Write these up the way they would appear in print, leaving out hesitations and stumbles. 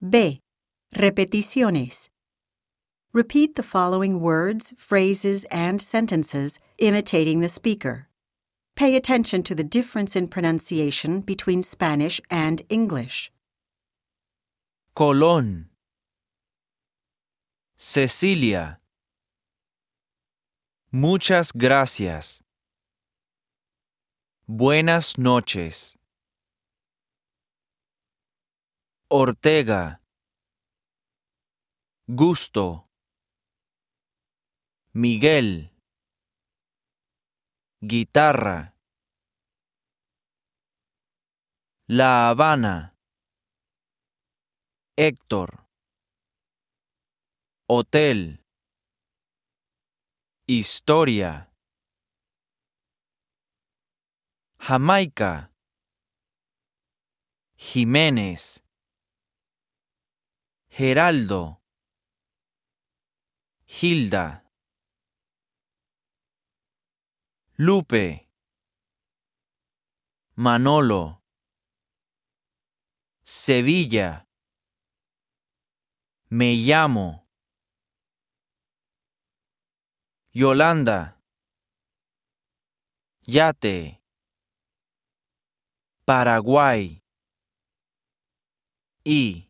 B. Repeticiones. Repeat the following words, phrases, and sentences imitating the speaker. Pay attention to the difference in pronunciation between Spanish and English. Colón. Cecilia. Muchas gracias. Buenas noches. Ortega. Gusto. Miguel. Guitarra. La Habana. Héctor. Hotel. Historia. Jamaica. Jiménez. Geraldo. Hilda. Lupe. Manolo. Sevilla. Me llamo. Yolanda. Yate. Paraguay. Y.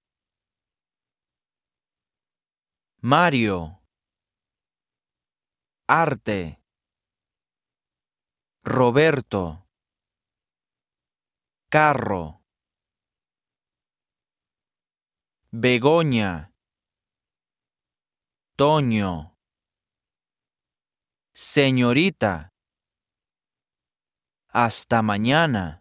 Mario. Arte. Roberto. Carro. Begoña. Toño. Señorita. Hasta mañana.